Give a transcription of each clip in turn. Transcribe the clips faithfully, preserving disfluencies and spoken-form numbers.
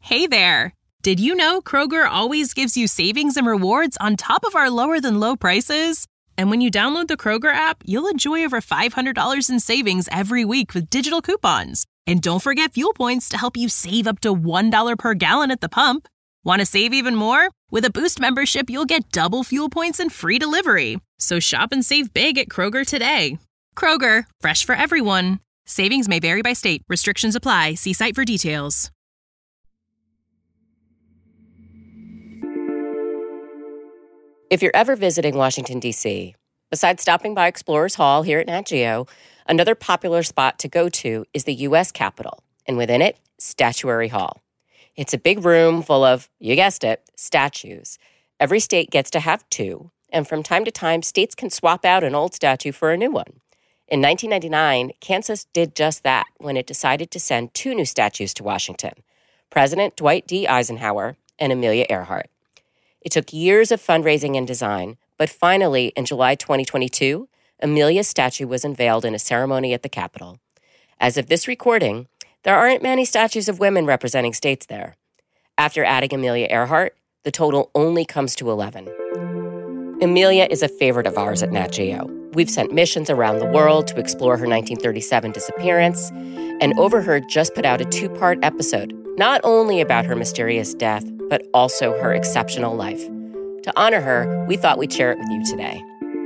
Hey there! Did you know Kroger always gives you savings and rewards on top of our lower-than-low prices? And when you download the Kroger app, you'll enjoy over five hundred dollars in savings every week with digital coupons. And don't forget fuel points to help you save up to one dollar per gallon at the pump. Want to save even more? With a Boost membership, you'll get double fuel points and free delivery. So shop and save big at Kroger today. Kroger, fresh for everyone. Savings may vary by state. Restrictions apply. See site for details. If you're ever visiting Washington, D C, besides stopping by Explorers Hall here at Nat Geo, another popular spot to go to is the U S Capitol, and within it, Statuary Hall. It's a big room full of, you guessed it, statues. Every state gets to have two, and from time to time, states can swap out an old statue for a new one. In nineteen ninety-nine, Kansas did just that when it decided to send two new statues to Washington, President Dwight D. Eisenhower and Amelia Earhart. It took years of fundraising and design, but finally, in July twenty twenty-two, Amelia's statue was unveiled in a ceremony at the Capitol. As of this recording, there aren't many statues of women representing states there. After adding Amelia Earhart, the total only comes to eleven. Amelia is a favorite of ours at Nat Geo. We've sent missions around the world to explore her nineteen thirty-seven disappearance, and Overheard just put out a two-part episode, not only about her mysterious death, but also her exceptional life. To honor her, we thought we'd share it with you today.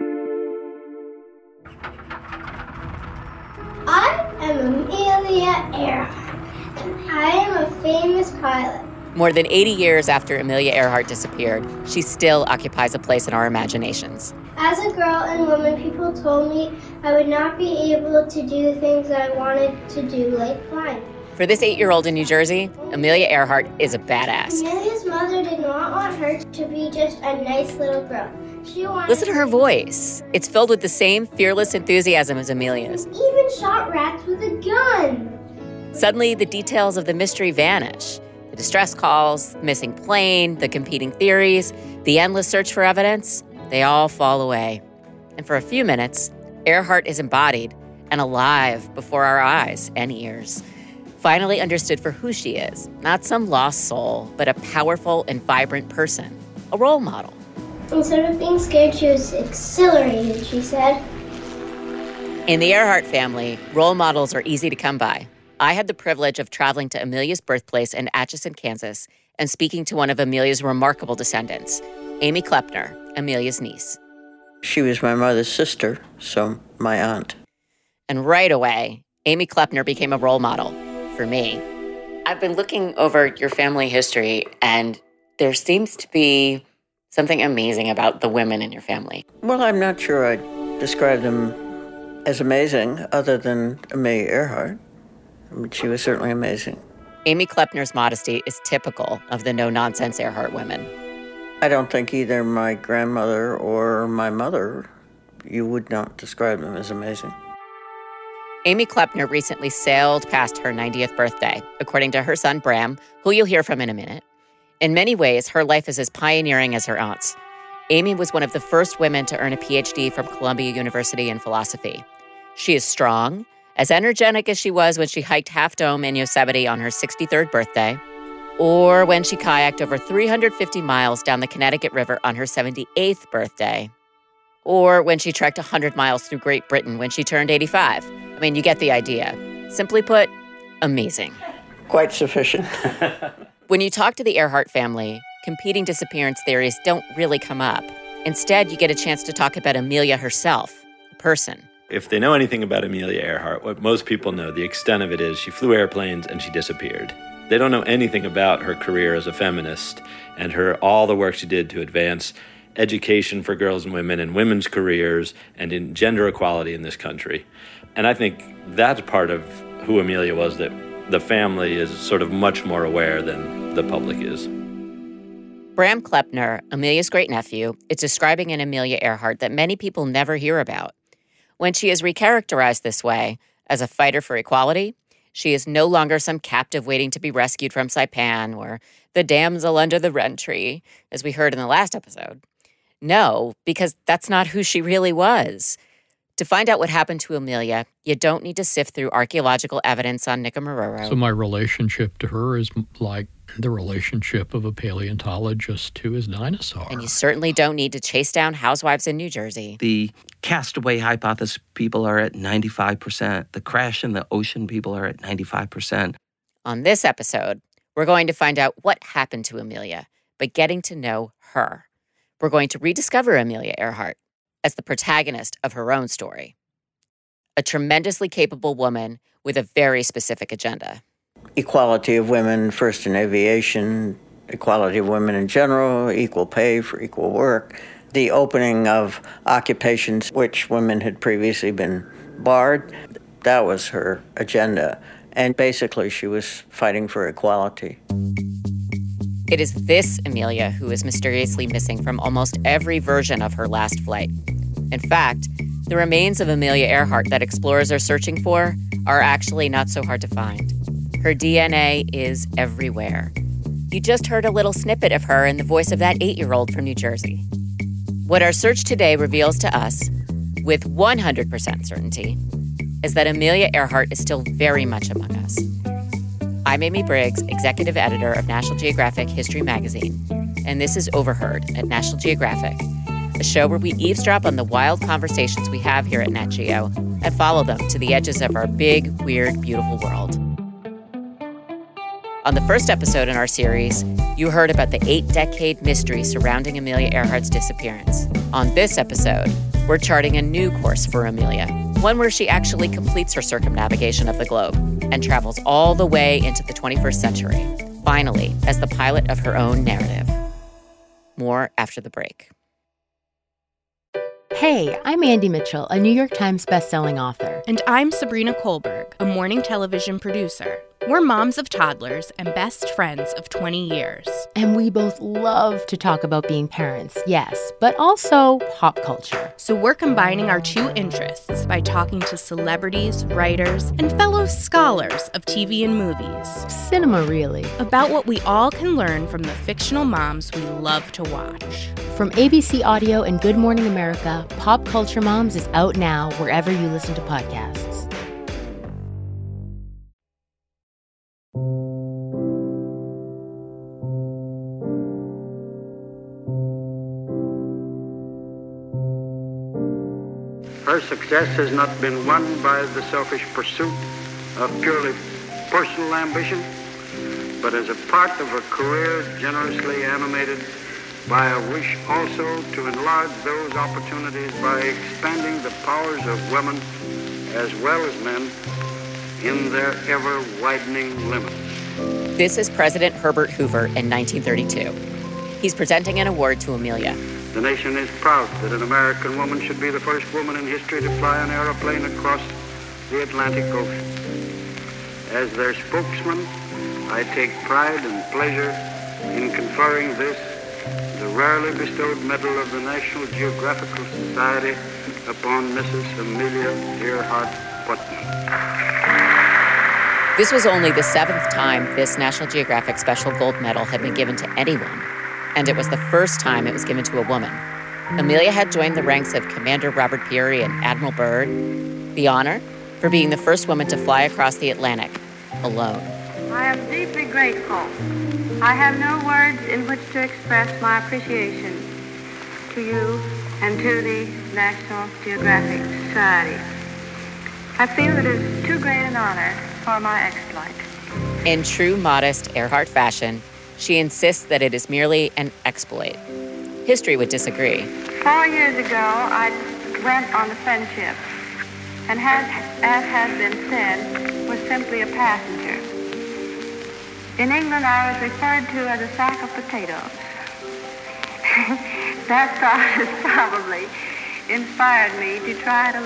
I am Amelia Earhart, and I am a famous pilot. More than eighty years after Amelia Earhart disappeared, she still occupies a place in our imaginations. As a girl and woman, people told me I would not be able to do things I wanted to do, like flying. For this eight-year-old in New Jersey, Amelia Earhart is a badass. Amelia's mother did not want her to be just a nice little girl. She wanted Listen to her voice. It's filled with the same fearless enthusiasm as Amelia's. Even shot rats with a gun. Suddenly, the details of the mystery vanish. The distress calls, the missing plane, the competing theories, the endless search for evidence, they all fall away. And for a few minutes, Earhart is embodied and alive before our eyes and ears. Finally understood for who she is, not some lost soul, but a powerful and vibrant person, a role model. Instead of being scared, she was exhilarated, she said. In the Earhart family, role models are easy to come by. I had the privilege of traveling to Amelia's birthplace in Atchison, Kansas, and speaking to one of Amelia's remarkable descendants, Amy Klepner, Amelia's niece. She was my mother's sister, so my aunt. And right away, Amy Klepner became a role model for me. I've been looking over your family history, and there seems to be something amazing about the women in your family. Well, I'm not sure I'd describe them as amazing, other than Amelia Earhart. I mean, she was certainly amazing. Amy Klepner's modesty is typical of the no-nonsense Earhart women. I don't think either my grandmother or my mother, you would not describe them as amazing. Amy Klepner recently sailed past her ninetieth birthday, according to her son Bram, who you'll hear from in a minute. In many ways, her life is as pioneering as her aunt's. Amy was one of the first women to earn a P H D from Columbia University in philosophy. She is strong, as energetic as she was when she hiked Half Dome in Yosemite on her sixty-third birthday, or when she kayaked over three hundred fifty miles down the Connecticut River on her seventy-eighth birthday, or when she trekked one hundred miles through Great Britain when she turned eighty-five. I mean, you get the idea. Simply put, amazing. Quite sufficient. When you talk to the Earhart family, competing disappearance theories don't really come up. Instead, you get a chance to talk about Amelia herself, the person. If they know anything about Amelia Earhart, what most people know, the extent of it is she flew airplanes and she disappeared. They don't know anything about her career as a feminist and her all the work she did to advance education for girls and women and women's careers and in gender equality in this country. And I think that's part of who Amelia was that the family is sort of much more aware than the public is. Bram Klepner, Amelia's great-nephew, is describing an Amelia Earhart that many people never hear about. When she is recharacterized this way, as a fighter for equality, she is no longer some captive waiting to be rescued from Saipan or the damsel under the wren tree, as we heard in the last episode. No, because that's not who she really was. To find out what happened to Amelia, you don't need to sift through archaeological evidence on Nikumaroro. So my relationship to her is like the relationship of a paleontologist to his dinosaur. And you certainly don't need to chase down housewives in New Jersey. The castaway hypothesis people are at ninety-five percent. The crash in the ocean people are at ninety-five percent. On this episode, we're going to find out what happened to Amelia by getting to know her. We're going to rediscover Amelia Earhart as the protagonist of her own story. A tremendously capable woman with a very specific agenda. Equality of women, first in aviation, equality of women in general, equal pay for equal work, the opening of occupations which women had previously been barred. That was her agenda. And basically, she was fighting for equality. It is this Amelia who is mysteriously missing from almost every version of her last flight. In fact, the remains of Amelia Earhart that explorers are searching for are actually not so hard to find. Her D N A is everywhere. You just heard a little snippet of her in the voice of that eight-year-old from New Jersey. What our search today reveals to us, with one hundred percent certainty, is that Amelia Earhart is still very much among us. I'm Amy Briggs, executive editor of National Geographic History Magazine, and this is Overheard at National Geographic, a show where we eavesdrop on the wild conversations we have here at Nat Geo and follow them to the edges of our big, weird, beautiful world. On the first episode in our series, you heard about the eight-decade mystery surrounding Amelia Earhart's disappearance. On this episode, we're charting a new course for Amelia, one where she actually completes her circumnavigation of the globe and travels all the way into the twenty-first century, finally as the pilot of her own narrative. More after the break. Hey, I'm Andy Mitchell, a New York Times bestselling author. And I'm Sabrina Kohlberg, a morning television producer. We're moms of toddlers and best friends of twenty years. And we both love to talk about being parents, yes, but also pop culture. So we're combining our two interests by talking to celebrities, writers, and fellow scholars of T V and movies. Cinema, really. About what we all can learn from the fictional moms we love to watch. From A B C Audio and Good Morning America, Pop Culture Moms is out now wherever you listen to podcasts. Her success has not been won by the selfish pursuit of purely personal ambition, but as a part of a career generously animated by a wish also to enlarge those opportunities by expanding the powers of women as well as men in their ever-widening limits. This is President Herbert Hoover in nineteen thirty-two. He's presenting an award to Amelia. The nation is proud that an American woman should be the first woman in history to fly an airplane across the Atlantic Ocean. As their spokesman, I take pride and pleasure in conferring this, the rarely bestowed medal of the National Geographical Society, upon Missus Amelia Earhart Putnam. This was only the seventh time this National Geographic Special Gold Medal had been given to anyone, and it was the first time it was given to a woman. Amelia had joined the ranks of Commander Robert Peary and Admiral Byrd, the honor for being the first woman to fly across the Atlantic alone. I am deeply grateful. I have no words in which to express my appreciation to you and to the National Geographic Society. I feel it is too great an honor for my exploit. In true modest Earhart fashion, she insists that it is merely an exploit. History would disagree. Four years ago, I went on the Friendship, and has, as has been said, was simply a passenger. In England, I was referred to as a sack of potatoes. That thought has probably inspired me to try it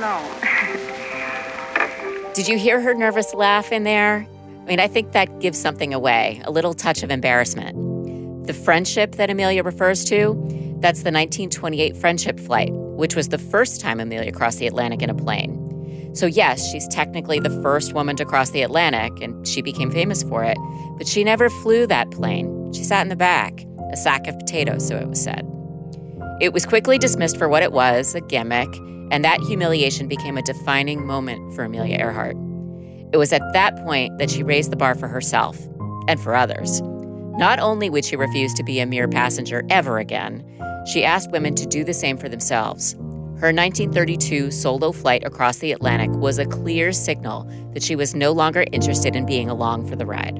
alone. Did you hear her nervous laugh in there? I mean, I think that gives something away, a little touch of embarrassment. The Friendship that Amelia refers to, that's the nineteen twenty-eight Friendship flight, which was the first time Amelia crossed the Atlantic in a plane. So yes, she's technically the first woman to cross the Atlantic, and she became famous for it, but she never flew that plane. She sat in the back, a sack of potatoes, so it was said. It was quickly dismissed for what it was, a gimmick, And that humiliation became a defining moment for Amelia Earhart. It was at that point that she raised the bar for herself and for others. Not only would she refuse to be a mere passenger ever again, she asked women to do the same for themselves. Her nineteen thirty-two solo flight across the Atlantic was a clear signal that she was no longer interested in being along for the ride.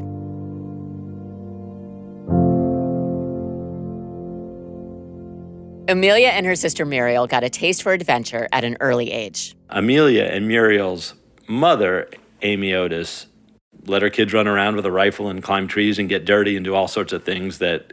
Amelia and her sister Muriel got a taste for adventure at an early age. Amelia and Muriel's mother, Amy Otis, let her kids run around with a rifle and climb trees and get dirty and do all sorts of things that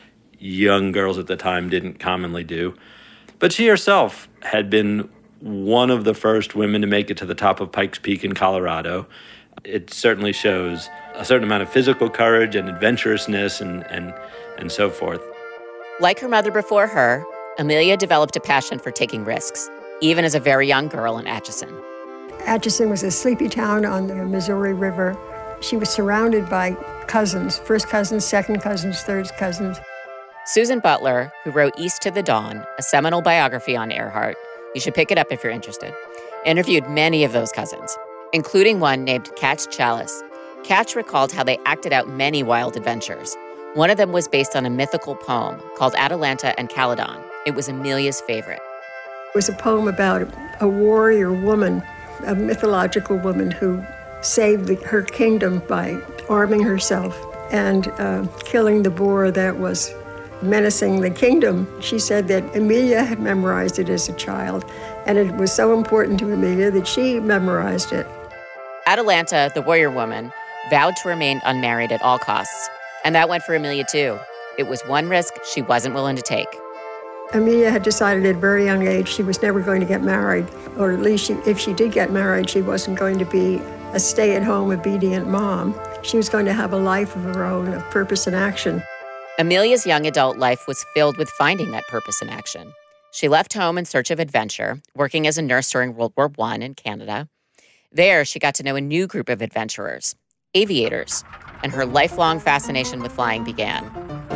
young girls at the time didn't commonly do. But she herself had been one of the first women to make it to the top of Pikes Peak in Colorado. It certainly shows a certain amount of physical courage and adventurousness and, and, and so forth. Like her mother before her, Amelia developed a passion for taking risks, even as a very young girl in Atchison. Atchison was a sleepy town on the Missouri River. She was surrounded by cousins, first cousins, second cousins, third cousins. Susan Butler, who wrote East to the Dawn, a seminal biography on Earhart, you should pick it up if you're interested, interviewed many of those cousins, including one named Catch Chalice. Catch recalled how they acted out many wild adventures. One of them was based on a mythical poem called Atalanta and Calydon. It was Amelia's favorite. It was a poem about a warrior woman, a mythological woman who saved the, her kingdom by arming herself and uh, killing the boar that was menacing the kingdom. She said that Amelia had memorized it as a child, and it was so important to Amelia that she memorized it. Atalanta, the warrior woman, vowed to remain unmarried at all costs. And that went for Amelia, too. It was one risk she wasn't willing to take. Amelia had decided at a very young age she was never going to get married, or at least she, if she did get married, she wasn't going to be a stay-at-home, obedient mom. She was going to have a life of her own, of purpose and action. Amelia's young adult life was filled with finding that purpose in action. She left home in search of adventure, working as a nurse during World War One in Canada. There, she got to know a new group of adventurers, aviators, and her lifelong fascination with flying began.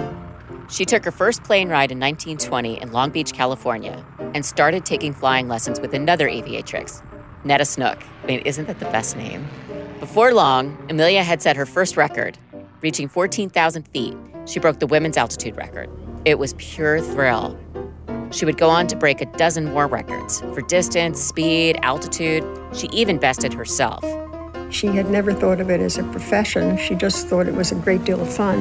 She took her first plane ride in nineteen twenty in Long Beach, California, and started taking flying lessons with another aviatrix, Netta Snook. I mean, isn't that the best name? Before long, Amelia had set her first record, reaching fourteen thousand feet. She broke the women's altitude record. It was pure thrill. She would go on to break a dozen more records for distance, speed, altitude. She even bested herself. She had never thought of it as a profession. She just thought it was a great deal of fun.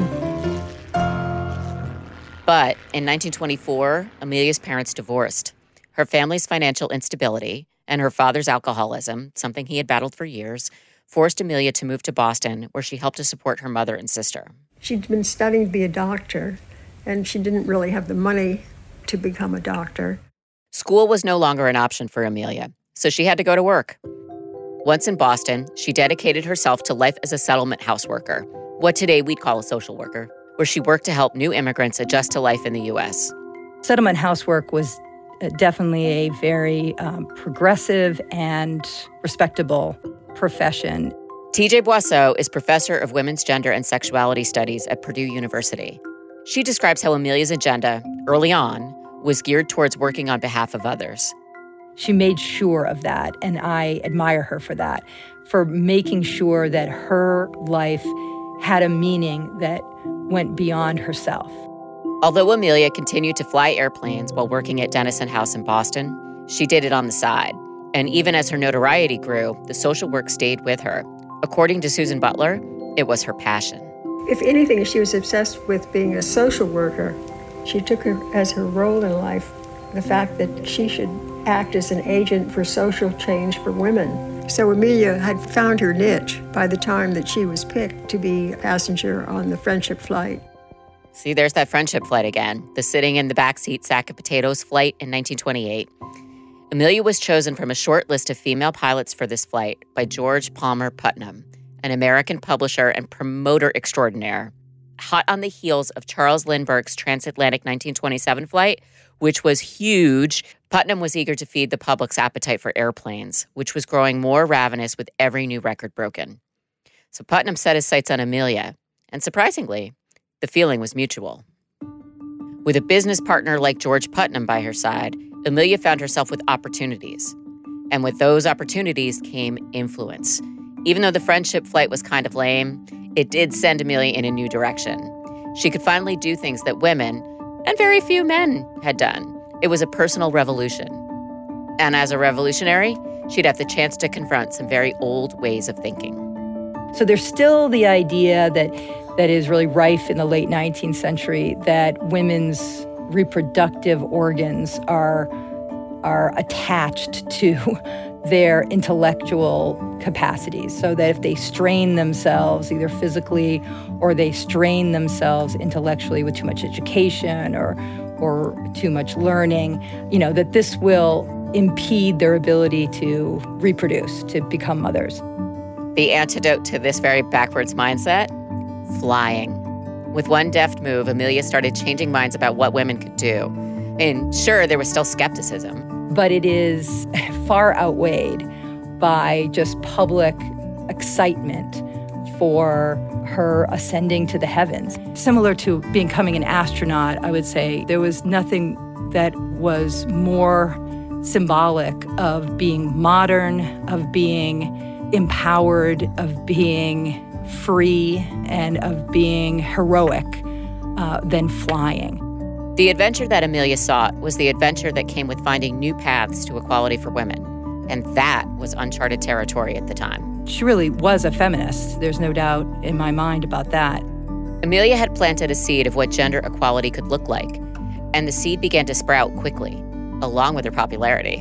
But in nineteen twenty-four, Amelia's parents divorced. Her family's financial instability and her father's alcoholism, something he had battled for years, forced Amelia to move to Boston, where she helped to support her mother and sister. She'd been studying to be a doctor, and she didn't really have the money to become a doctor. School was no longer an option for Amelia, so she had to go to work. Once in Boston, she dedicated herself to life as a settlement houseworker, what today we'd call a social worker, where she worked to help new immigrants adjust to life in the U S. Settlement housework was definitely a very um, progressive and respectable profession. T J Boisseau is professor of women's gender and sexuality studies at Purdue University. She describes how Amelia's agenda, early on, was geared towards working on behalf of others. She made sure of that, and I admire her for that, for making sure that her life had a meaning that went beyond herself. Although Amelia continued to fly airplanes while working at Dennison House in Boston, she did it on the side. And even as her notoriety grew, the social work stayed with her. According to Susan Butler, it was her passion. If anything, she was obsessed with being a social worker. She took her as her role in life, the fact that she should act as an agent for social change for women. So Amelia had found her niche by the time that she was picked to be a passenger on the Friendship flight. See, there's that Friendship flight again, the sitting in the backseat sack of potatoes flight in nineteen twenty-eight. Amelia was chosen from a short list of female pilots for this flight by George Palmer Putnam, an American publisher and promoter extraordinaire. Hot on the heels of Charles Lindbergh's transatlantic nineteen twenty-seven flight, which was huge, Putnam was eager to feed the public's appetite for airplanes, which was growing more ravenous with every new record broken. So Putnam set his sights on Amelia, and surprisingly, the feeling was mutual. With a business partner like George Putnam by her side, Amelia found herself with opportunities. And with those opportunities came influence. Even though the friendship flight was kind of lame, it did send Amelia in a new direction. She could finally do things that women, and very few men, had done. It was a personal revolution. And as a revolutionary, she'd have the chance to confront some very old ways of thinking. So there's still the idea that that is really rife in the late nineteenth century that women's reproductive organs are, are attached to their intellectual capacities, so that if they strain themselves either physically or they strain themselves intellectually with too much education or or too much learning, you know, that this will impede their ability to reproduce, to become mothers. The antidote to this very backwards mindset? Flying. With one deft move, Amelia started changing minds about what women could do. And sure, there was still skepticism. But it is far outweighed by just public excitement for her ascending to the heavens. Similar to becoming an astronaut, I would say there was nothing that was more symbolic of being modern, of being empowered, of being free, and of being heroic uh, than flying. The adventure that Amelia sought was the adventure that came with finding new paths to equality for women. And that was uncharted territory at the time. She really was a feminist. There's no doubt in my mind about that. Amelia had planted a seed of what gender equality could look like, and the seed began to sprout quickly, along with her popularity.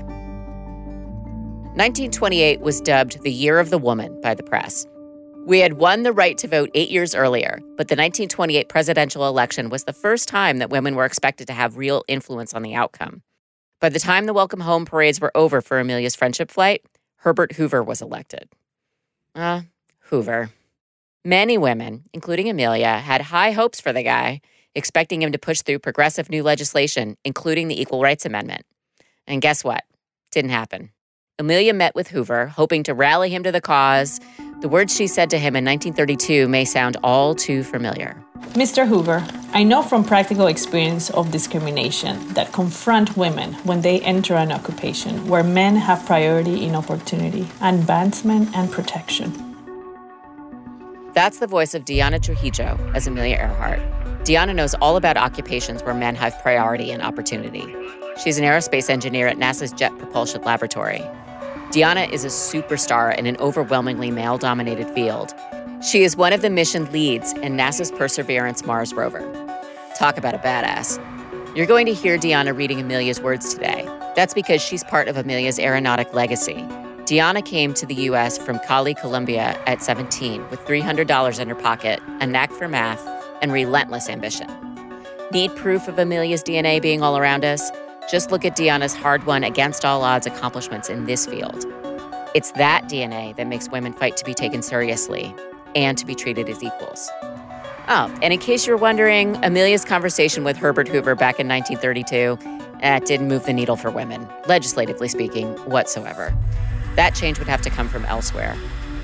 nineteen twenty-eight was dubbed the Year of the Woman by the press. We had won the right to vote eight years earlier, but the nineteen twenty-eight presidential election was the first time that women were expected to have real influence on the outcome. By the time the welcome home parades were over for Amelia's friendship flight, Herbert Hoover was elected. Uh, Hoover. Many women, including Amelia, had high hopes for the guy, expecting him to push through progressive new legislation, including the Equal Rights Amendment. And guess what? Didn't happen. Amelia met with Hoover, hoping to rally him to the cause. The words she said to him in nineteen thirty-two may sound all too familiar. Mister Hoover, I know from practical experience of discrimination that confront women when they enter an occupation where men have priority in opportunity, advancement, and protection. That's the voice of Diana Trujillo as Amelia Earhart. Diana knows all about occupations where men have priority and opportunity. She's an aerospace engineer at NASA's Jet Propulsion Laboratory. Diana is a superstar in an overwhelmingly male-dominated field. She is one of the mission leads in NASA's Perseverance Mars rover. Talk about a badass. You're going to hear Diana reading Amelia's words today. That's because she's part of Amelia's aeronautic legacy. Diana came to the U S from Cali, Colombia at seventeen with three hundred dollars in her pocket, a knack for math, and relentless ambition. Need proof of Amelia's D N A being all around us? Just look at Diana's hard-won, against-all-odds accomplishments in this field. It's that D N A that makes women fight to be taken seriously and to be treated as equals. Oh, and in case you're wondering, Amelia's conversation with Herbert Hoover back in nineteen thirty-two eh, didn't move the needle for women, legislatively speaking, whatsoever. That change would have to come from elsewhere.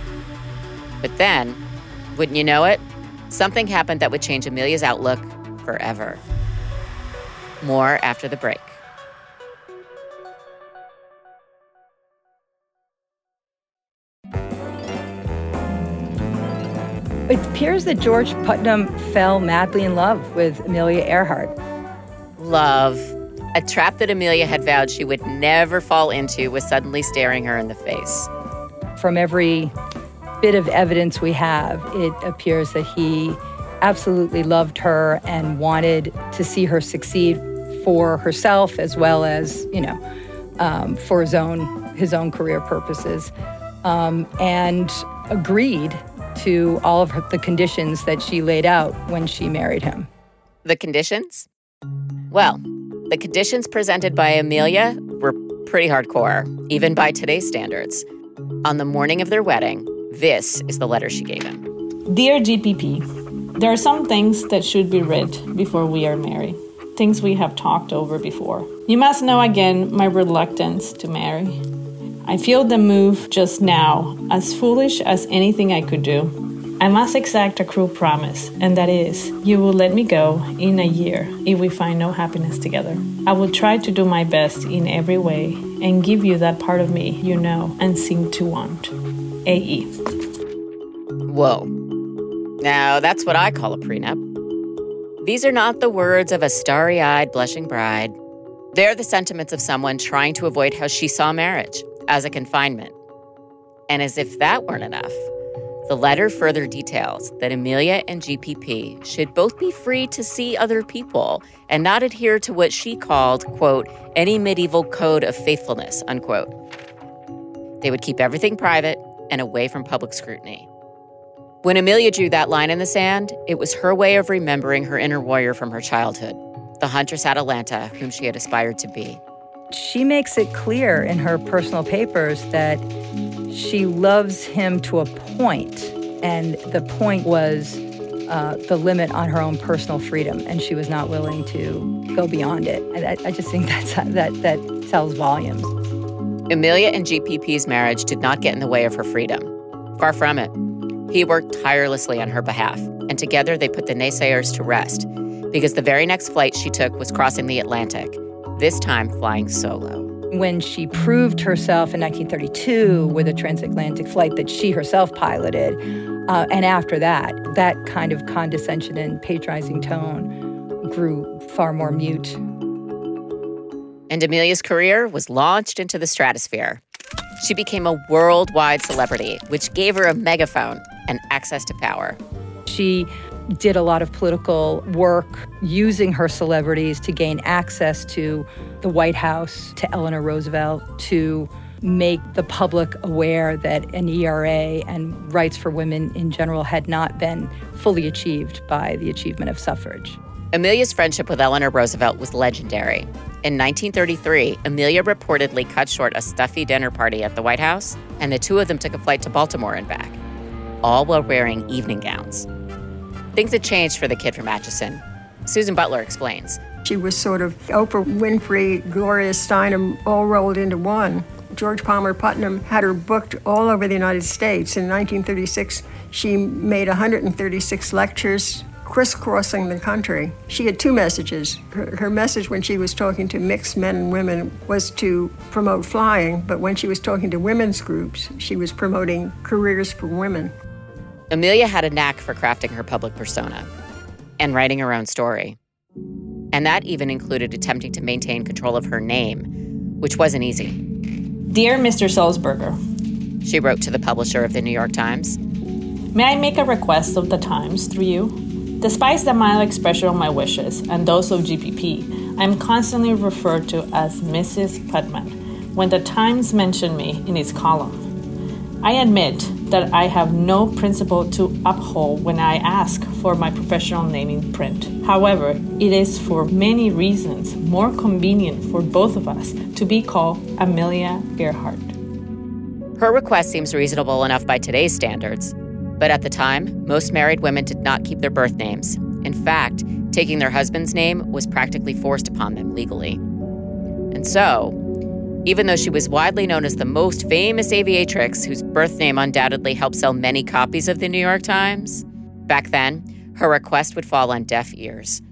But then, wouldn't you know it, something happened that would change Amelia's outlook forever. More after the break. It appears that George Putnam fell madly in love with Amelia Earhart. Love. A trap that Amelia had vowed she would never fall into was suddenly staring her in the face. From every bit of evidence we have, it appears that he absolutely loved her and wanted to see her succeed for herself as well as, you know, um, for his own his own career purposes, um, and agreed to all of her, the conditions that she laid out when she married him. The conditions? Well, the conditions presented by Amelia were pretty hardcore, even by today's standards. On the morning of their wedding, this is the letter she gave him. Dear G P P, there are some things that should be read before we are married, things we have talked over before. You must know again my reluctance to marry. I feel the move just now as foolish as anything I could do. I must exact a cruel promise, and that is, you will let me go in a year if we find no happiness together. I will try to do my best in every way and give you that part of me you know and seem to want. A E. Whoa. Now, that's what I call a prenup. These are not the words of a starry-eyed, blushing bride. They're the sentiments of someone trying to avoid how she saw marriage, as a confinement. And as if that weren't enough, the letter further details that Amelia and G P P should both be free to see other people and not adhere to what she called, quote, any medieval code of faithfulness, unquote. They would keep everything private and away from public scrutiny. When Amelia drew that line in the sand, it was her way of remembering her inner warrior from her childhood, the huntress Atalanta whom she had aspired to be. She makes it clear in her personal papers that she loves him to a point, and the point was uh, the limit on her own personal freedom, and she was not willing to go beyond it. And I, I just think that's, that that tells volumes. Amelia and G P P's marriage did not get in the way of her freedom. Far from it. He worked tirelessly on her behalf, and together they put the naysayers to rest, because the very next flight she took was crossing the Atlantic, this time flying solo. When she proved herself in nineteen thirty-two with a transatlantic flight that she herself piloted, uh, and after that, that kind of condescension and patronizing tone grew far more mute. And Amelia's career was launched into the stratosphere. She became a worldwide celebrity, which gave her a megaphone and access to power. She did a lot of political work using her celebrities to gain access to the White House, to Eleanor Roosevelt, to make the public aware that an E R A and rights for women in general had not been fully achieved by the achievement of suffrage. Amelia's friendship with Eleanor Roosevelt was legendary. In nineteen thirty-three, Amelia reportedly cut short a stuffy dinner party at the White House, and the two of them took a flight to Baltimore and back, all while wearing evening gowns. Things had changed for the kid from Atchison. Susan Butler explains. She was sort of Oprah Winfrey, Gloria Steinem, all rolled into one. George Palmer Putnam had her booked all over the United States. In nineteen thirty-six, she made one hundred thirty-six lectures crisscrossing the country. She had two messages. Her, her message when she was talking to mixed men and women was to promote flying, but when she was talking to women's groups, she was promoting careers for women. Amelia had a knack for crafting her public persona and writing her own story. And that even included attempting to maintain control of her name, which wasn't easy. Dear Mister Sulzberger, she wrote to the publisher of the New York Times. May I make a request of the Times through you? Despite the mild expression of my wishes and those of G P P, I am constantly referred to as Missus Putnam when the Times mention me in its column. I admit that I have no principle to uphold when I ask for my professional name in print. However, it is for many reasons more convenient for both of us to be called Amelia Earhart. Her request seems reasonable enough by today's standards. But at the time, most married women did not keep their birth names. In fact, taking their husband's name was practically forced upon them legally. And so, even though she was widely known as the most famous aviatrix whose birth name undoubtedly helped sell many copies of the New York Times, back then, her request would fall on deaf ears.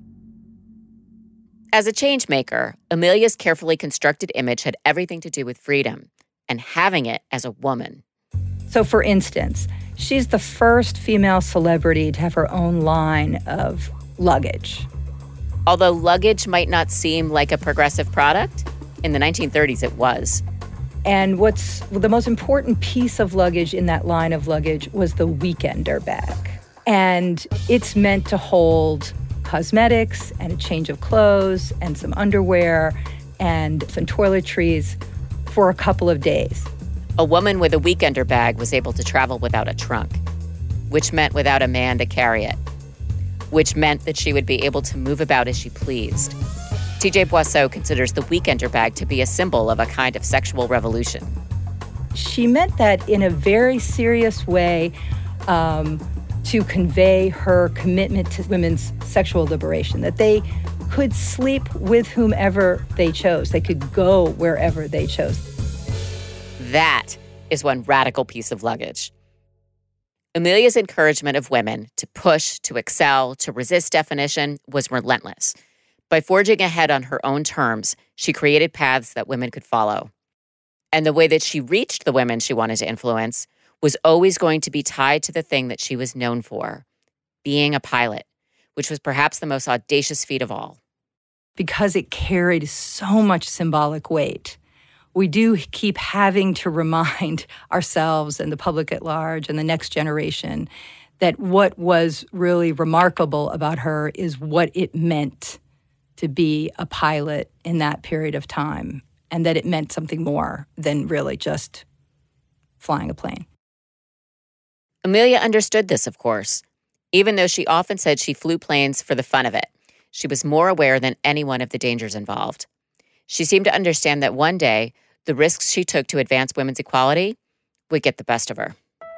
As a change maker, Amelia's carefully constructed image had everything to do with freedom and having it as a woman. So, for instance, she's the first female celebrity to have her own line of luggage. Although luggage might not seem like a progressive product, in the nineteen thirties it was. And what's the most important piece of luggage in that line of luggage was the weekender bag. And it's meant to hold cosmetics and a change of clothes and some underwear and some toiletries for a couple of days. A woman with a weekender bag was able to travel without a trunk, which meant without a man to carry it, which meant that she would be able to move about as she pleased. T J Boisseau considers the weekender bag to be a symbol of a kind of sexual revolution. She meant that in a very serious way um, to convey her commitment to women's sexual liberation, that they could sleep with whomever they chose. They could go wherever they chose. That is one radical piece of luggage. Amelia's encouragement of women to push, to excel, to resist definition was relentless. By forging ahead on her own terms, she created paths that women could follow. And the way that she reached the women she wanted to influence was always going to be tied to the thing that she was known for, being a pilot, which was perhaps the most audacious feat of all. Because it carried so much symbolic weight, we do keep having to remind ourselves and the public at large and the next generation that what was really remarkable about her is what it meant to be a pilot in that period of time, and that it meant something more than really just flying a plane. Amelia understood this, of course. Even though she often said she flew planes for the fun of it, she was more aware than anyone of the dangers involved. She seemed to understand that one day, the risks she took to advance women's equality would get the best of her.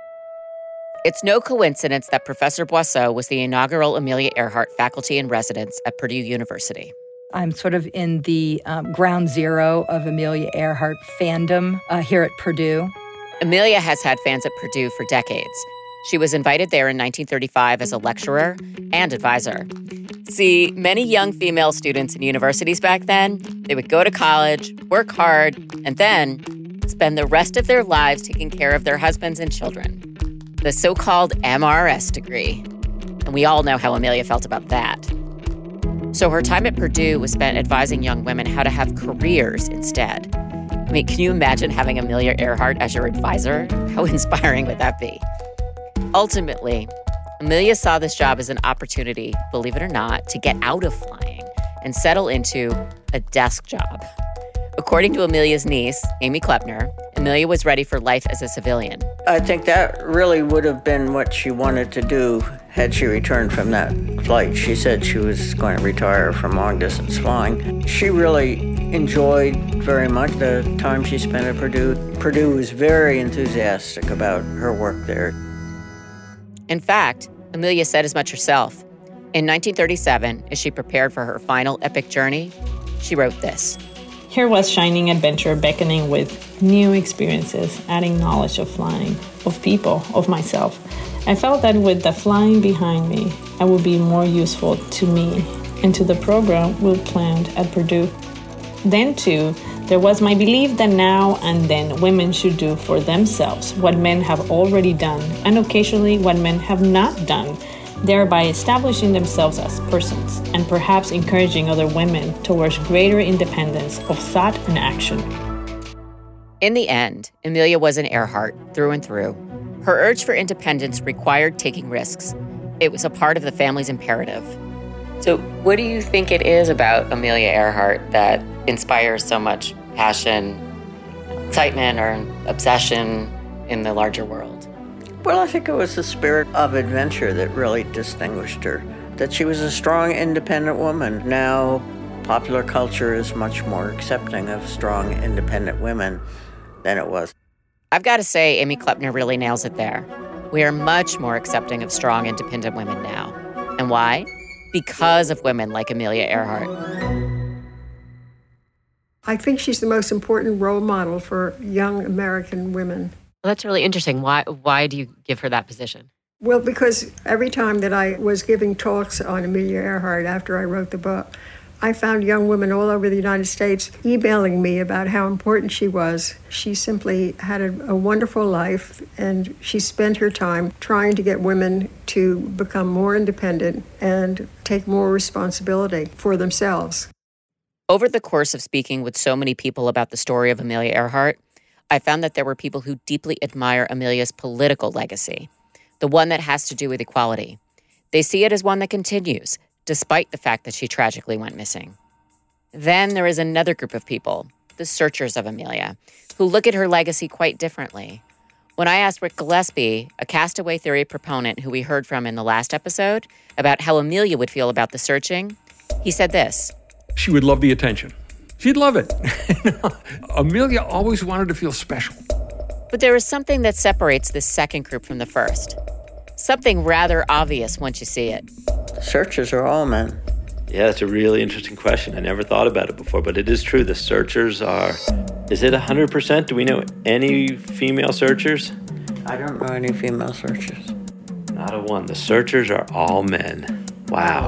It's no coincidence that Professor Boisseau was the inaugural Amelia Earhart faculty in residence at Purdue University. I'm sort of in the um, ground zero of Amelia Earhart fandom uh, here at Purdue. Amelia has had fans at Purdue for decades. She was invited there in nineteen thirty-five as a lecturer and advisor. See, many young female students in universities back then, they would go to college, work hard, and then spend the rest of their lives taking care of their husbands and children. The so-called M R S degree. And we all know how Amelia felt about that. So her time at Purdue was spent advising young women how to have careers instead. I mean, can you imagine having Amelia Earhart as your advisor? How inspiring would that be? Ultimately, Amelia saw this job as an opportunity, believe it or not, to get out of flying and settle into a desk job. According to Amelia's niece, Amy Klepner, Amelia was ready for life as a civilian. I think that really would have been what she wanted to do had she returned from that flight. She said she was going to retire from long-distance flying. She really enjoyed very much the time she spent at Purdue. Purdue was very enthusiastic about her work there. In fact, Amelia said as much herself. In nineteen thirty-seven, as she prepared for her final epic journey, she wrote this. Here was shining adventure beckoning with new experiences, adding knowledge of flying, of people, of myself. I felt that with the flying behind me, I would be more useful to me and to the program we planned at Purdue. Then, too, there was my belief that now and then women should do for themselves what men have already done, and occasionally what men have not done, thereby establishing themselves as persons and perhaps encouraging other women towards greater independence of thought and action. In the end, Amelia was an Earhart through and through. Her urge for independence required taking risks. It was a part of the family's imperative. So what do you think it is about Amelia Earhart that inspires so much passion, excitement, or obsession in the larger world? Well, I think it was the spirit of adventure that really distinguished her, that she was a strong, independent woman. Now, popular culture is much more accepting of strong, independent women than it was. I've got to say, Amy Klepner really nails it there. We are much more accepting of strong, independent women now. And why? Because of women like Amelia Earhart. I think she's the most important role model for young American women. Well, that's really interesting. Why why do you give her that position? Well, because every time that I was giving talks on Amelia Earhart after I wrote the book, I found young women all over the United States emailing me about how important she was. She simply had a, a wonderful life, and she spent her time trying to get women to become more independent and take more responsibility for themselves. Over the course of speaking with so many people about the story of Amelia Earhart, I found that there were people who deeply admire Amelia's political legacy, the one that has to do with equality. They see it as one that continues, despite the fact that she tragically went missing. Then there is another group of people, the searchers of Amelia, who look at her legacy quite differently. When I asked Rick Gillespie, a castaway theory proponent who we heard from in the last episode, about how Amelia would feel about the searching, he said this. She would love the attention. She'd love it. Amelia always wanted to feel special. But there is something that separates this second group from the first. Something rather obvious once you see it. Searchers are all men. Yeah, that's a really interesting question. I never thought about it before, but it is true. The searchers are... Is it one hundred percent? Do we know any female searchers? I don't know any female searchers. Not a one. The searchers are all men. Wow.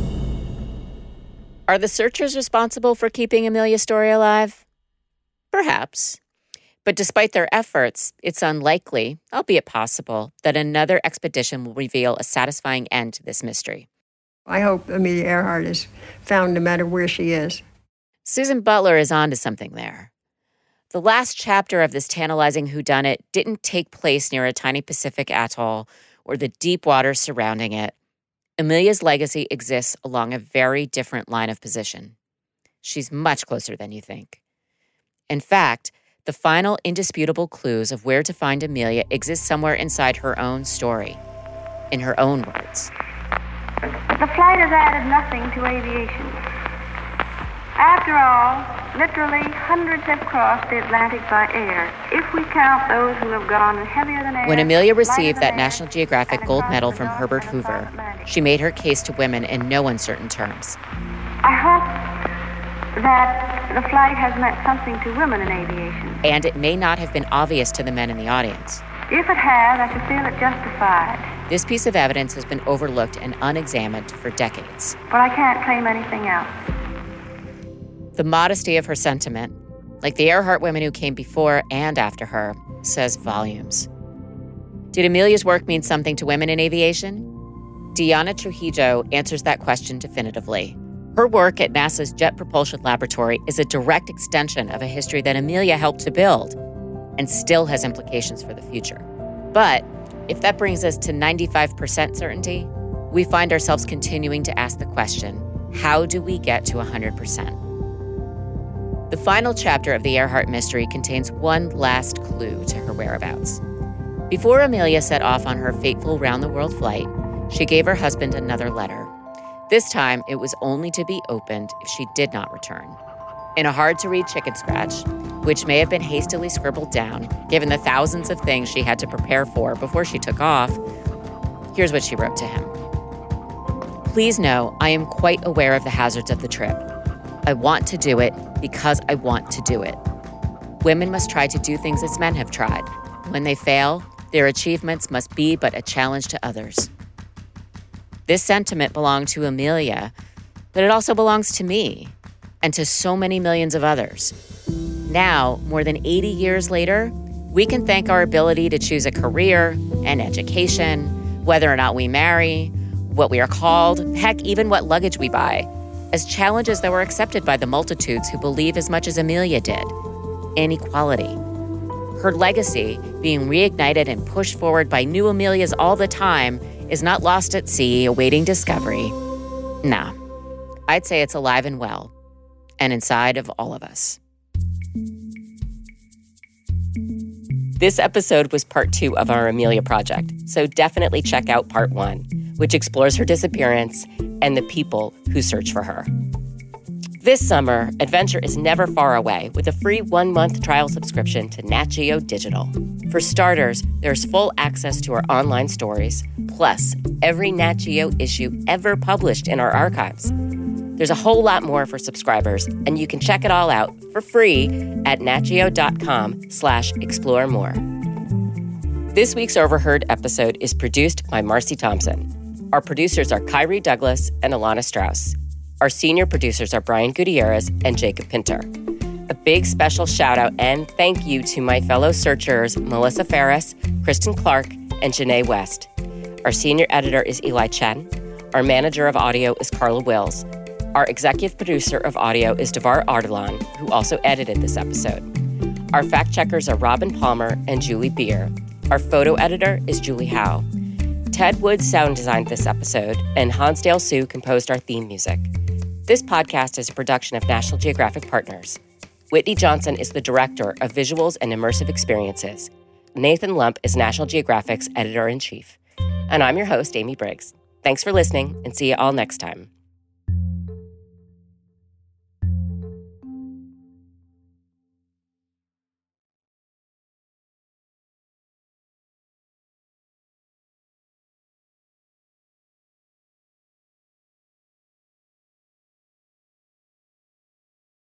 Are the searchers responsible for keeping Amelia's story alive? Perhaps. But despite their efforts, it's unlikely, albeit possible, that another expedition will reveal a satisfying end to this mystery. I hope Amelia Earhart is found no matter where she is. Susan Butler is onto something there. The last chapter of this tantalizing whodunit didn't take place near a tiny Pacific atoll or the deep waters surrounding it. Amelia's legacy exists along a very different line of position. She's much closer than you think. In fact, the final indisputable clues of where to find Amelia exist somewhere inside her own story, in her own words. The flight has added nothing to aviation. After all, literally hundreds have crossed the Atlantic by air, if we count those who have gone heavier than air. When Amelia received that National Geographic gold medal from Herbert Hoover, she made her case to women in no uncertain terms. I hope that the flight has meant something to women in aviation. And it may not have been obvious to the men in the audience. If it has, I should feel it justified. This piece of evidence has been overlooked and unexamined for decades. But I can't claim anything else. The modesty of her sentiment, like the Earhart women who came before and after her, says volumes. Did Amelia's work mean something to women in aviation? Diana Trujillo answers that question definitively. Her work at NASA's Jet Propulsion Laboratory is a direct extension of a history that Amelia helped to build and still has implications for the future. But if that brings us to ninety-five percent certainty, we find ourselves continuing to ask the question, how do we get to one hundred percent? The final chapter of the Earhart mystery contains one last clue to her whereabouts. Before Amelia set off on her fateful round-the-world flight, she gave her husband another letter. This time, it was only to be opened if she did not return. In a hard-to-read chicken scratch, which may have been hastily scribbled down, given the thousands of things she had to prepare for before she took off, here's what she wrote to him. Please know I am quite aware of the hazards of the trip. I want to do it because I want to do it. Women must try to do things as men have tried. When they fail, their achievements must be but a challenge to others. This sentiment belonged to Amelia, but it also belongs to me and to so many millions of others. Now, more than eighty years later, we can thank our ability to choose a career, an education, whether or not we marry, what we are called, heck, even what luggage we buy, as challenges that were accepted by the multitudes who believe as much as Amelia did, inequality. Her legacy, being reignited and pushed forward by new Amelias all the time, is not lost at sea awaiting discovery. Nah, I'd say it's alive and well, and inside of all of us. This episode was part two of our Amelia project, so definitely check out part one, which explores her disappearance and the people who search for her. This summer, adventure is never far away with a free one-month trial subscription to Nat Geo Digital. For starters, there's full access to our online stories, plus every Nat Geo issue ever published in our archives. There's a whole lot more for subscribers, and you can check it all out for free at natgeo.com slash explore more. This week's Overheard episode is produced by Marcy Thompson. Our producers are Kyrie Douglas and Alana Strauss. Our senior producers are Brian Gutierrez and Jacob Pinter. A big special shout out and thank you to my fellow searchers, Melissa Ferris, Kristen Clark, and Janae West. Our senior editor is Eli Chen. Our manager of audio is Carla Wills. Our executive producer of audio is Devar Ardalan, who also edited this episode. Our fact checkers are Robin Palmer and Julie Beer. Our photo editor is Julie Howe. Ted Woods sound designed this episode, and Hansdale Sue composed our theme music. This podcast is a production of National Geographic Partners. Whitney Johnson is the director of visuals and immersive experiences. Nathan Lump is National Geographic's editor-in-chief. And I'm your host, Amy Briggs. Thanks for listening, and see you all next time.